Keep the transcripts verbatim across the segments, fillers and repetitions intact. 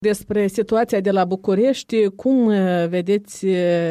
Despre situația de la București, cum vedeți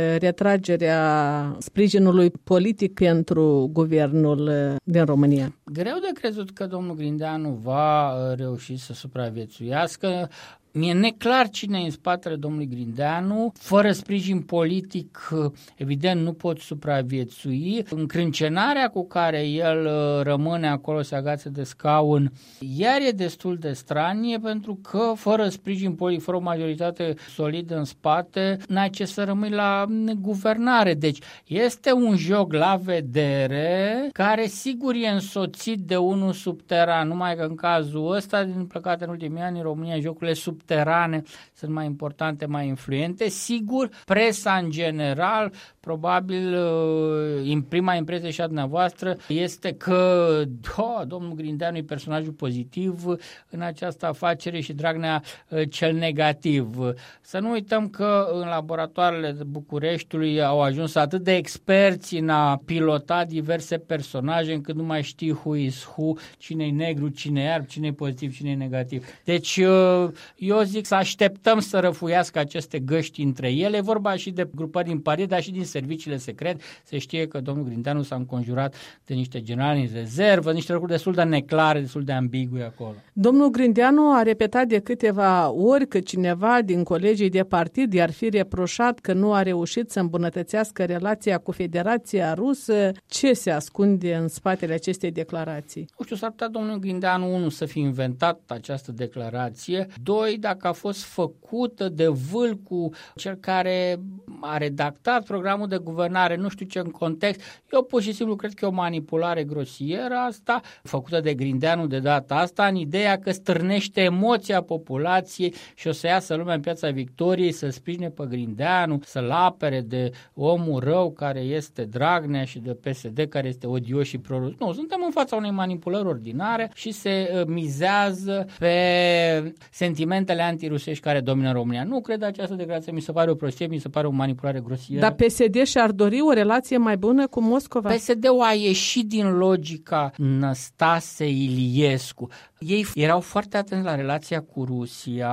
retragerea sprijinului politic pentru guvernul din România? Greu de crezut că domnul Grindeanu va reuși să supraviețuiască. Mi-e neclar cine e în spatele domnului Grindeanu. Fără sprijin politic, evident, nu pot supraviețui. Încrâncenarea cu care el rămâne acolo, se agață de scaun, iar e destul de stranie, pentru că fără sprijin politic, fără o majoritate solidă în spate, n-ai ce să rămâi la guvernare. Deci este un joc la vedere, care sigur e însoțit de unul subteran, numai că în cazul ăsta, din păcate, în ultimii ani, în România, jocurile sub subterane sunt mai importante, mai influente. Sigur, presa în general, probabil în prima impresie și a dumneavoastră, este că oh, domnul Grindeanu e personajul pozitiv în această afacere și Dragnea cel negativ. Să nu uităm că în laboratoarele Bucureștiului au ajuns atât de experți în a pilota diverse personaje încât nu mai știi who is who, cine e negru, cine e alb, cine e pozitiv, cine e negativ. Deci eu zic să așteptăm să răfuiască aceste găști între ele. E vorba și de grupări din partid, dar și din serviciile secrete. Se știe că domnul Grindeanu s-a înconjurat de niște generali în rezervă, niște lucruri destul de neclare, destul de ambigui acolo. Domnul Grindeanu a repetat de câteva ori că cineva din colegii de partid i-ar fi reproșat că nu a reușit să îmbunătățească relația cu Federația Rusă. Ce se ascunde în spatele acestei declarații? Nu știu, s-ar putea domnul Grindeanu, unu, să fi inventat această declarație, doi, dacă a fost făcută de vâlcul cel care a redactat programul de guvernare, nu știu ce în context. Eu pur și simplu cred că e o manipulare grosieră asta, făcută de Grindeanu de data asta, în ideea că stârnește emoția populației și o să iasă lumea în Piața Victoriei să sprijine pe Grindeanu, să-l apere de omul rău care este Dragnea și de P S D care este odios și prorus. Nu, suntem în fața unei manipulări ordinare și se mizează pe sentimentele antirusești care domină România. Nu cred această declarație, mi se pare o prostie, mi se pare o manipulare grosieră. Dar P S D și-ar dori o relație mai bună cu Moscova? P S D-ul a ieșit din logica Năstase Iliescu. Ei erau foarte atenți la relația cu Rusia,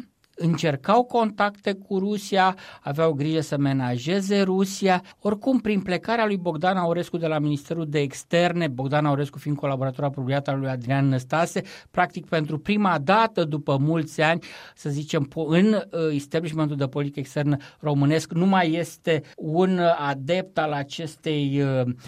încercau contacte cu Rusia, aveau grijă să menajeze Rusia. Oricum, prin plecarea lui Bogdan Aurescu de la Ministerul de Externe, Bogdan Aurescu fiind colaborator apropiat al lui Adrian Năstase, practic pentru prima dată după mulți ani, să zicem, în establishmentul de politică externă românesc nu mai este un adept al acestei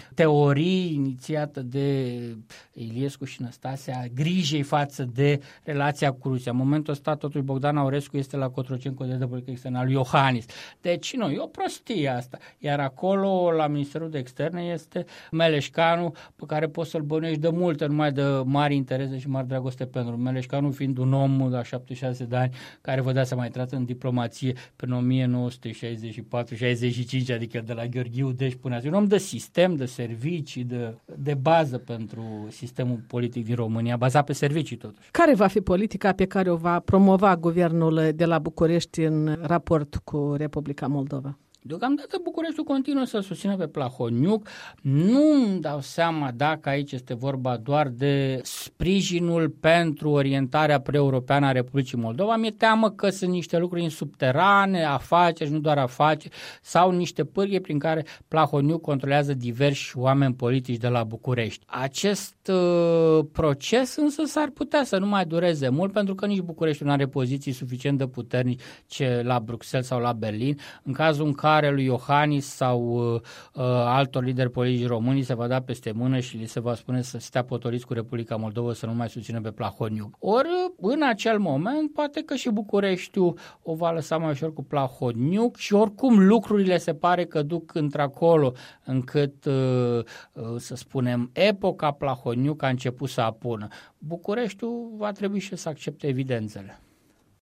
teorii inițiată de Iliescu și Năstase a grijei față de relația cu Rusia. În momentul ăsta, totuși, Bogdan Aurescu este la Cotroceni, Codet de politică externă al lui Iohannis. Deci, nu, e o prostie asta. Iar acolo, la Ministerul de Externe, este Meleșcanu, pe care poți să-l bănuiești de multe, numai de mari interese și mari dragoste pentru. Meleșcanu fiind un om la șaptezeci și șase de ani, care vă dați să mai intrat în diplomație până o mie nouă sute șaizeci și patru șaizeci și cinci, adică de la Gheorghiu Dej până azi. Un om de sistem, de servicii, de, de bază pentru sistemul politic din România, bazat pe servicii totuși. Care va fi politica pe care o va promova guvernul de la București în raport cu Republica Moldova? Deocamdată Bucureștiul continuă să-l susțină pe Plahotniuc. Nu-mi dau seama dacă aici este vorba doar de sprijinul pentru orientarea pre-europeană a Republicii Moldova. Mi-e teamă că sunt niște lucruri în subterane, afaceri, nu doar afaceri, sau niște pârghii prin care Plahotniuc controlează diversi oameni politici de la București. Acest uh, proces însă s-ar putea să nu mai dureze mult, pentru că nici Bucureștiul nu are poziții suficient de puternice la Bruxelles sau la Berlin. În cazul în care lui Iohannis sau uh, altor lideri politici români se va da peste mână și li se va spune să stea potoliți cu Republica Moldova, să nu mai susțină pe Plahotniuc. Ori, în acel moment, poate că și Bucureștiul o va lăsa mai ușor cu Plahotniuc și oricum lucrurile se pare că duc într-acolo, încât, uh, uh, să spunem, epoca Plahotniuc a început să apună. Bucureștiul va trebui și să accepte evidențele.